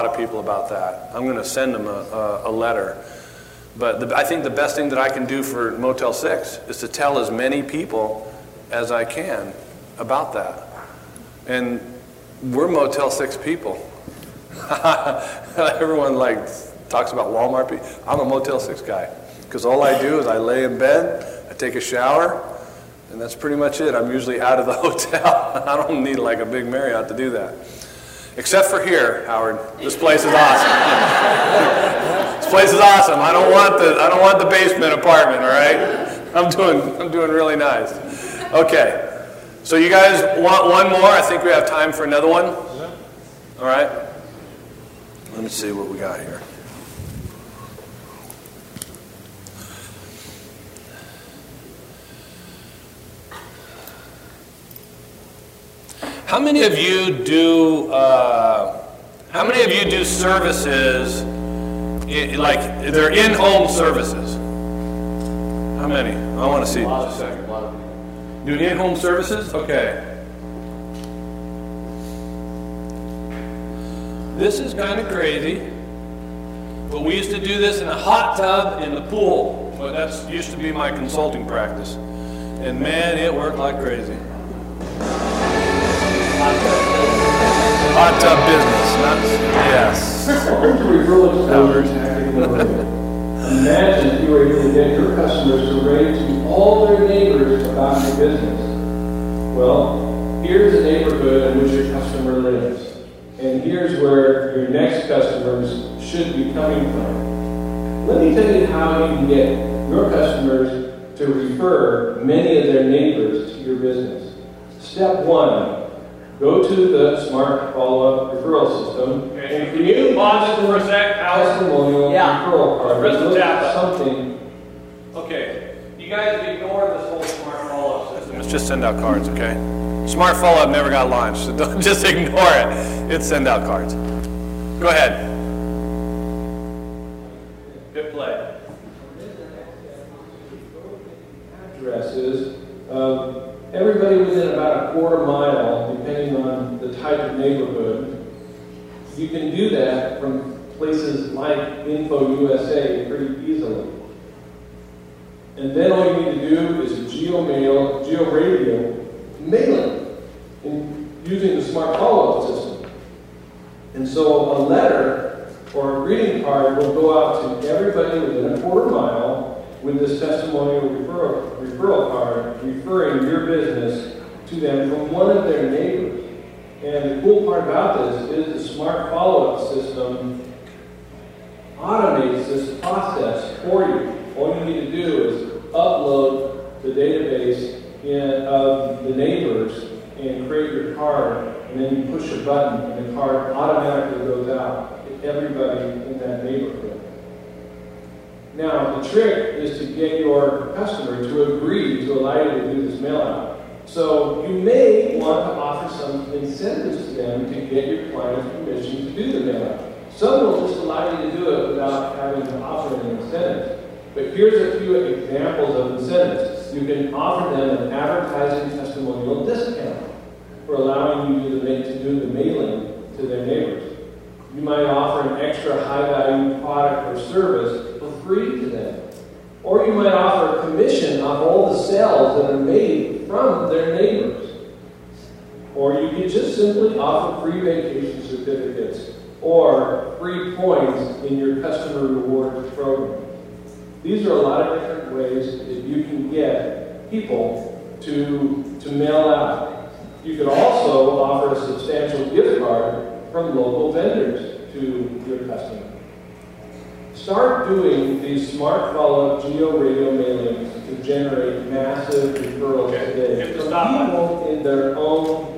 of people about that. I'm going to send them a letter. But I think the best thing that I can do for Motel 6 is to tell as many people as I can about that. And we're Motel 6 people. Everyone talks about Walmart people. I'm a Motel 6 guy because all I do is I lay in bed, I take a shower, and that's pretty much it. I'm usually out of the hotel. I don't need like a big Marriott to do that. Except for here, Howard. This place is awesome. This place is awesome. I don't want the basement apartment, all right? I'm doing really nice. Okay. So you guys want one more? I think we have time for another one. All right. Let me see what we got here. How many of you do services, like they're in-home services? How many? I want to see. Just a second. Do in-home services? Okay. This is kind of crazy, but we used to do this in a hot tub in the pool. Well, that used to be my consulting practice, and man, it worked like crazy. Hot tub business, yes. Welcome to Referral Exposure. Imagine if you were able to get your customers to rave to all their neighbors about your business. Well, here's the neighborhood in which your customer lives. And here's where your next customers should be coming from. Let me tell you how you can get your customers to refer many of their neighbors to your business. Step 1. Go to the Smart Follow-Up Referral System. Okay, and can you pause it for a sec, Howard? Testimonial referral card. Press the tab. Something. Okay, you guys ignore this whole Smart Follow-Up system. Let's just send out cards, okay? Smart Follow-Up never got launched, so don't just ignore it. It's send out cards. Go ahead. Hit play. Addresses. Everybody within about a quarter mile, depending on the type of neighborhood. You can do that from places like InfoUSA pretty easily. And then all you need to do is geo-radio mailing using the Smart Follow-Up system. And so a letter or a greeting card will go out to everybody within a quarter mile with this testimonial referral card referring your business to them from one of their neighbors. And the cool part about this is the Smart Follow-Up system automates this process for you. All you need to do is upload the database of the neighbors and create your card, and then you push a button and the card automatically goes out to everybody in that neighborhood. Now, the trick is to get your customer to agree to allow you to do this mail out. So you may want to offer some incentives to them to get your client's permission to do the mail out. Some will just allow you to do it without having to offer an incentive. But here's a few examples of incentives. You can offer them an advertising testimonial discount for allowing you to do the mailing to their neighbors. You might offer an extra high-value product or service for free to them. Or you might offer a commission on all the sales that are made from their neighbors. Or you could just simply offer free vacation certificates or free points in your customer rewards program. These are a lot of different ways that you can get people to mail out. You could also offer a substantial gift card from local vendors to your customer. Start doing these Smart Follow-Up geo-radio mailings to generate massive referrals today from people in their own.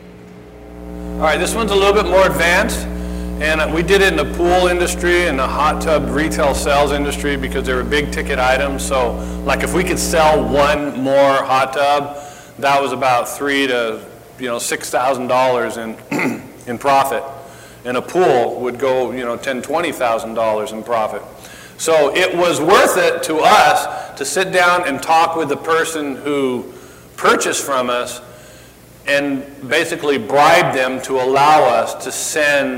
All right, this one's a little bit more advanced, and we did it in the pool industry and the hot tub retail sales industry because they were big ticket items. So, like if we could sell one more hot tub, that was about $3,000 to $6,000 in profit. And a pool would go, $10,000, $20,000 in profit. So it was worth it to us to sit down and talk with the person who purchased from us and basically bribe them to allow us to send